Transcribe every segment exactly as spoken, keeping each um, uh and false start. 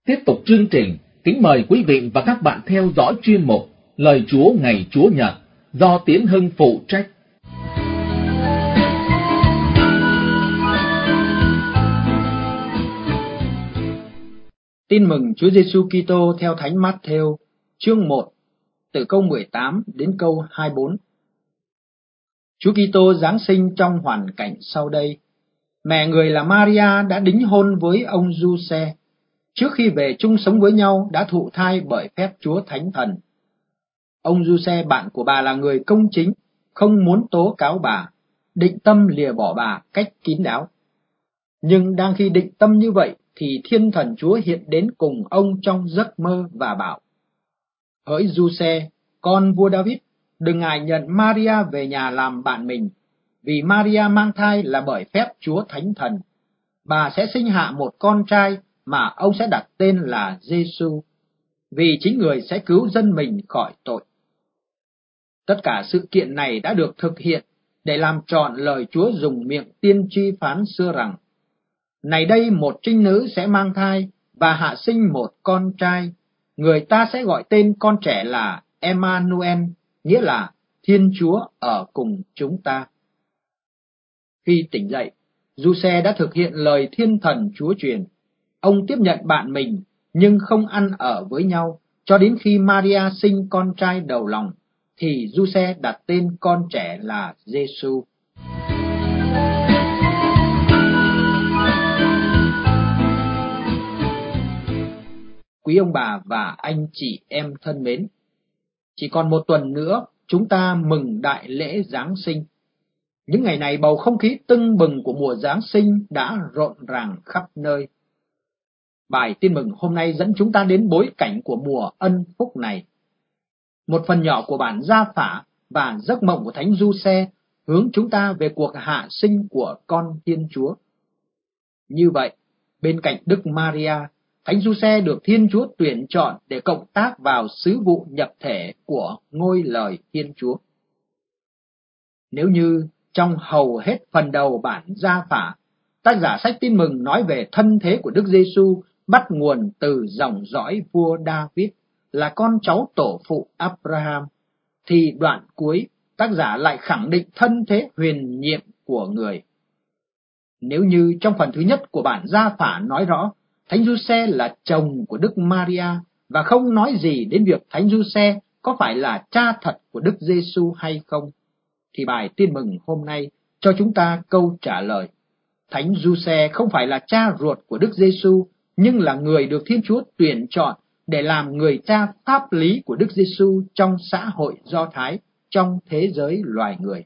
Tiếp tục chương trình, kính mời quý vị và các bạn theo dõi chuyên mục Lời Chúa ngày Chúa Nhật do Tiến Hưng phụ trách. Tin mừng Chúa Giêsu Kitô theo Thánh Mát-thêu, chương một, từ câu mười tám đến câu hai mươi bốn. Chúa Kitô giáng sinh trong hoàn cảnh sau đây. Mẹ người là Maria đã đính hôn với ông Giuse. Trước khi về chung sống với nhau đã thụ thai bởi phép Chúa Thánh Thần. Ông Giuse, bạn của bà, là người công chính, không muốn tố cáo bà, định tâm lìa bỏ bà cách kín đáo. Nhưng đang khi định tâm như vậy thì Thiên Thần Chúa hiện đến cùng ông trong giấc mơ và bảo: Hỡi Giuse, con vua David, đừng ngại nhận Maria về nhà làm bạn mình, vì Maria mang thai là bởi phép Chúa Thánh Thần. Bà sẽ sinh hạ một con trai mà ông sẽ đặt tên là Giêsu, vì chính người sẽ cứu dân mình khỏi tội. Tất cả sự kiện này đã được thực hiện để làm trọn lời Chúa dùng miệng tiên tri phán xưa rằng: Này đây, một trinh nữ sẽ mang thai và hạ sinh một con trai, người ta sẽ gọi tên con trẻ là Emmanuel, nghĩa là Thiên Chúa ở cùng chúng ta. Khi tỉnh dậy, Giuse đã thực hiện lời Thiên Thần Chúa truyền. Ông tiếp nhận bạn mình nhưng không ăn ở với nhau cho đến khi Maria sinh con trai đầu lòng, thì Giuse đặt tên con trẻ là Giêsu. Quý ông bà và anh chị em thân mến, chỉ còn một tuần nữa chúng ta mừng đại lễ Giáng sinh. Những ngày này bầu không khí tưng bừng của mùa Giáng sinh đã rộn ràng khắp nơi. Bài tin mừng hôm nay dẫn chúng ta đến bối cảnh của mùa ân phúc này. Một phần nhỏ của bản gia phả và giấc mộng của Thánh Giuse hướng chúng ta về cuộc hạ sinh của con Thiên Chúa. Như vậy, bên cạnh Đức Maria, Thánh Giuse được Thiên Chúa tuyển chọn để cộng tác vào sứ vụ nhập thể của ngôi lời Thiên Chúa. Nếu như trong hầu hết phần đầu bản gia phả, tác giả sách tin mừng nói về thân thế của Đức Giêsu bắt nguồn từ dòng dõi vua David, là con cháu tổ phụ Abraham, thì đoạn cuối tác giả lại khẳng định thân thế huyền nhiệm của người. Nếu như trong phần thứ nhất của bản gia phả nói rõ Thánh Giuse là chồng của Đức Maria và không nói gì đến việc Thánh Giuse có phải là cha thật của Đức Giêsu hay không, thì bài tin mừng hôm nay cho chúng ta câu trả lời. Thánh Giuse không phải là cha ruột của Đức Giêsu, nhưng là người được Thiên Chúa tuyển chọn để làm người cha pháp lý của Đức Giêsu trong xã hội Do Thái, trong thế giới loài người.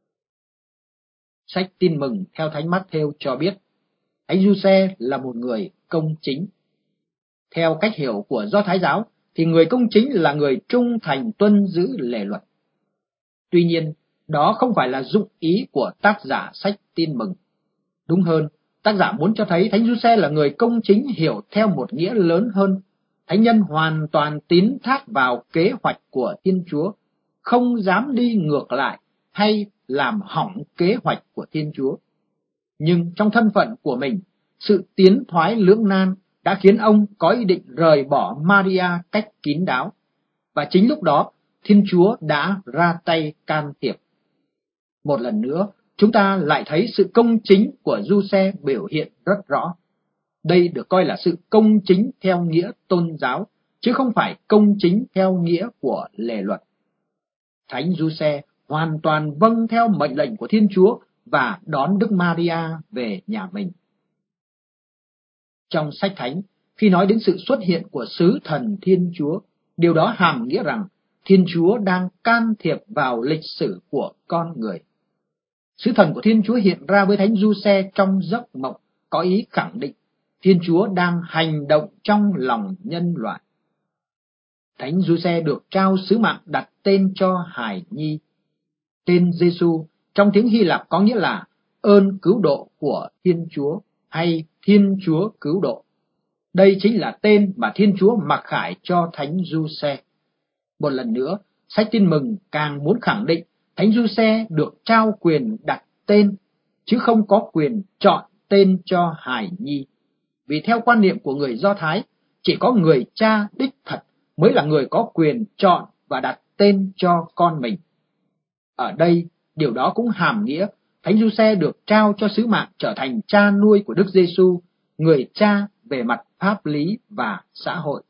Sách tin mừng theo Thánh Mát-thêu cho biết, Thánh Giuse là một người công chính. Theo cách hiểu của Do Thái giáo, thì người công chính là người trung thành tuân giữ lề luật. Tuy nhiên, đó không phải là dụng ý của tác giả sách tin mừng. Đúng hơn, tác giả muốn cho thấy Thánh Giuse là người công chính hiểu theo một nghĩa lớn hơn. Thánh nhân hoàn toàn tín thác vào kế hoạch của Thiên Chúa, không dám đi ngược lại hay làm hỏng kế hoạch của Thiên Chúa. Nhưng trong thân phận của mình, sự tiến thoái lưỡng nan đã khiến ông có ý định rời bỏ Maria cách kín đáo. Và chính lúc đó, Thiên Chúa đã ra tay can thiệp. Một lần nữa, chúng ta lại thấy sự công chính của Giuse biểu hiện rất rõ. Đây được coi là sự công chính theo nghĩa tôn giáo, chứ không phải công chính theo nghĩa của lề luật. Thánh Giuse hoàn toàn vâng theo mệnh lệnh của Thiên Chúa và đón Đức Maria về nhà mình. Trong sách Thánh, khi nói đến sự xuất hiện của sứ thần Thiên Chúa, điều đó hàm nghĩa rằng Thiên Chúa đang can thiệp vào lịch sử của con người. Sứ thần của Thiên Chúa hiện ra với Thánh Giuse trong giấc mộng, có ý khẳng định Thiên Chúa đang hành động trong lòng nhân loại. Thánh Giuse được trao sứ mạng đặt tên cho hài nhi. Tên Giêsu trong tiếng Hy Lạp có nghĩa là ơn cứu độ của Thiên Chúa hay Thiên Chúa cứu độ. Đây chính là tên mà Thiên Chúa mặc khải cho Thánh Giuse. Một lần nữa, sách tin mừng càng muốn khẳng định Thánh Giuse được trao quyền đặt tên, chứ không có quyền chọn tên cho hài nhi. Vì theo quan niệm của người Do Thái, chỉ có người cha đích thật mới là người có quyền chọn và đặt tên cho con mình. Ở đây, điều đó cũng hàm nghĩa Thánh Giuse được trao cho sứ mạng trở thành cha nuôi của Đức Giêsu, người cha về mặt pháp lý và xã hội.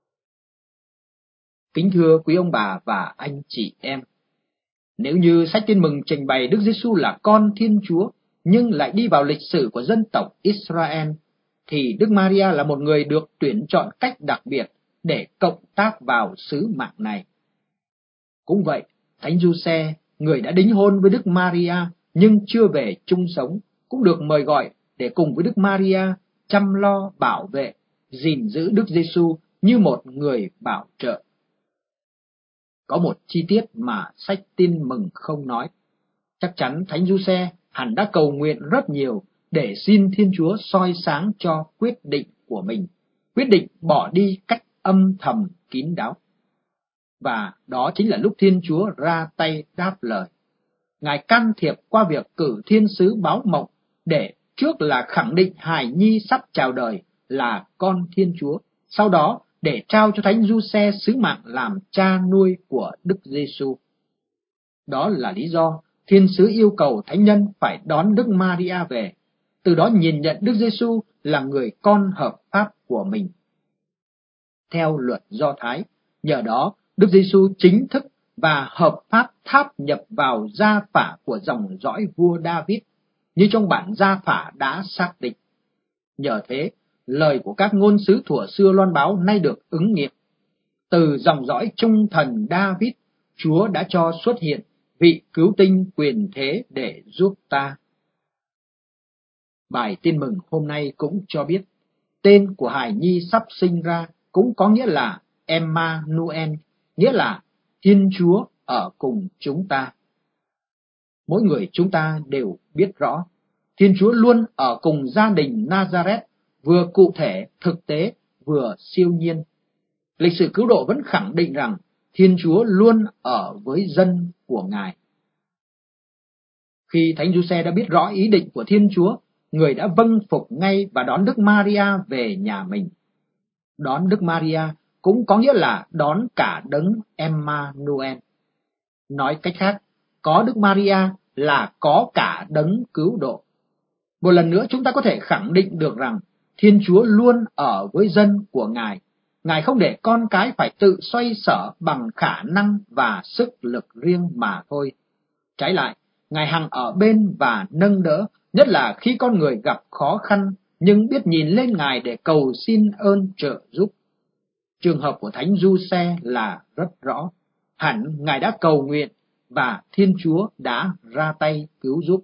Kính thưa quý ông bà và anh chị em, nếu như sách Tin Mừng trình bày Đức Giêsu là con Thiên Chúa, nhưng lại đi vào lịch sử của dân tộc Israel, thì Đức Maria là một người được tuyển chọn cách đặc biệt để cộng tác vào sứ mạng này. Cũng vậy, Thánh Giuse, người đã đính hôn với Đức Maria nhưng chưa về chung sống, cũng được mời gọi để cùng với Đức Maria chăm lo, bảo vệ, gìn giữ Đức Giêsu như một người bảo trợ. Có một chi tiết mà sách Tin Mừng không nói. Chắc chắn Thánh Giuse hẳn đã cầu nguyện rất nhiều để xin Thiên Chúa soi sáng cho quyết định của mình, quyết định bỏ đi cách âm thầm kín đáo. Và đó chính là lúc Thiên Chúa ra tay đáp lời. Ngài can thiệp qua việc cử thiên sứ báo mộng để trước là khẳng định hài nhi sắp chào đời là con Thiên Chúa, sau đó để trao cho Thánh Giuse sứ mạng làm cha nuôi của Đức Giêsu. Đó là lý do thiên sứ yêu cầu thánh nhân phải đón Đức Maria về, từ đó nhìn nhận Đức Giêsu là người con hợp pháp của mình. Theo luật Do Thái, nhờ đó Đức Giêsu chính thức và hợp pháp tháp nhập vào gia phả của dòng dõi vua David, như trong bản gia phả đã xác định. Nhờ thế, lời của các ngôn sứ thuở xưa loan báo nay được ứng nghiệm. Từ dòng dõi trung thần David, Chúa đã cho xuất hiện vị cứu tinh quyền thế để giúp ta. Bài Tin Mừng hôm nay cũng cho biết, tên của hài nhi sắp sinh ra cũng có nghĩa là Emmanuel, nghĩa là Thiên Chúa ở cùng chúng ta. Mỗi người chúng ta đều biết rõ, Thiên Chúa luôn ở cùng gia đình Nazareth, vừa cụ thể, thực tế, vừa siêu nhiên. Lịch sử cứu độ vẫn khẳng định rằng Thiên Chúa luôn ở với dân của Ngài. Khi Thánh Giuse đã biết rõ ý định của Thiên Chúa, người đã vâng phục ngay và đón Đức Maria về nhà mình. Đón Đức Maria cũng có nghĩa là đón cả đấng Emmanuel. Nói cách khác, có Đức Maria là có cả đấng cứu độ. Một lần nữa chúng ta có thể khẳng định được rằng Thiên Chúa luôn ở với dân của Ngài. Ngài không để con cái phải tự xoay sở bằng khả năng và sức lực riêng mà thôi. Trái lại, Ngài hằng ở bên và nâng đỡ, nhất là khi con người gặp khó khăn, nhưng biết nhìn lên Ngài để cầu xin ơn trợ giúp. Trường hợp của Thánh Giuse là rất rõ. Hẳn Ngài đã cầu nguyện và Thiên Chúa đã ra tay cứu giúp.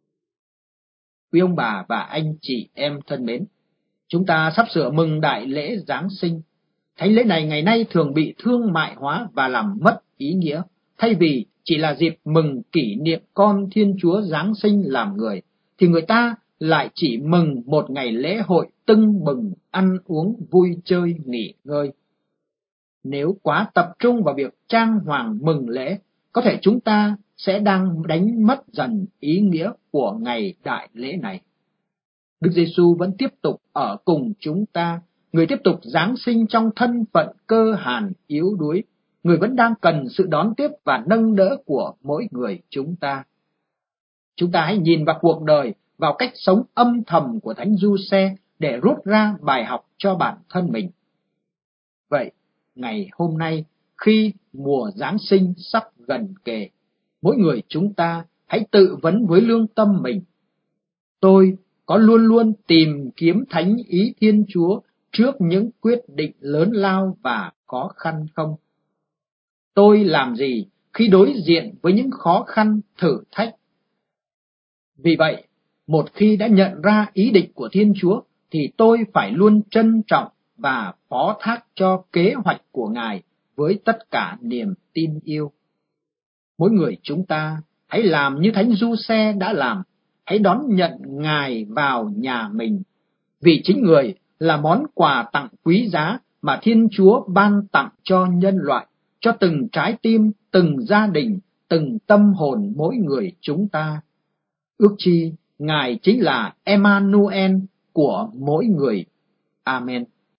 Quý ông bà và anh chị em thân mến, chúng ta sắp sửa mừng đại lễ Giáng sinh. Thánh lễ này ngày nay thường bị thương mại hóa và làm mất ý nghĩa, thay vì chỉ là dịp mừng kỷ niệm con Thiên Chúa Giáng sinh làm người, thì người ta lại chỉ mừng một ngày lễ hội tưng bừng, ăn uống, vui chơi, nghỉ ngơi. Nếu quá tập trung vào việc trang hoàng mừng lễ, có thể chúng ta sẽ đang đánh mất dần ý nghĩa của ngày đại lễ này. Đức Giêsu vẫn tiếp tục ở cùng chúng ta, người tiếp tục Giáng sinh trong thân phận cơ hàn yếu đuối, người vẫn đang cần sự đón tiếp và nâng đỡ của mỗi người chúng ta. Chúng ta hãy nhìn vào cuộc đời, vào cách sống âm thầm của Thánh Giuse để rút ra bài học cho bản thân mình. Vậy, ngày hôm nay, khi mùa Giáng sinh sắp gần kề, mỗi người chúng ta hãy tự vấn với lương tâm mình. Tôi có luôn luôn tìm kiếm thánh ý Thiên Chúa trước những quyết định lớn lao và khó khăn không? Tôi làm gì khi đối diện với những khó khăn, thử thách? Vì vậy, một khi đã nhận ra ý định của Thiên Chúa, thì tôi phải luôn trân trọng và phó thác cho kế hoạch của Ngài với tất cả niềm tin yêu. Mỗi người chúng ta hãy làm như Thánh Giuse đã làm, hãy đón nhận Ngài vào nhà mình, vì chính người là món quà tặng quý giá mà Thiên Chúa ban tặng cho nhân loại, cho từng trái tim, từng gia đình, từng tâm hồn mỗi người chúng ta. Ước chi Ngài chính là Emmanuel của mỗi người. Amen.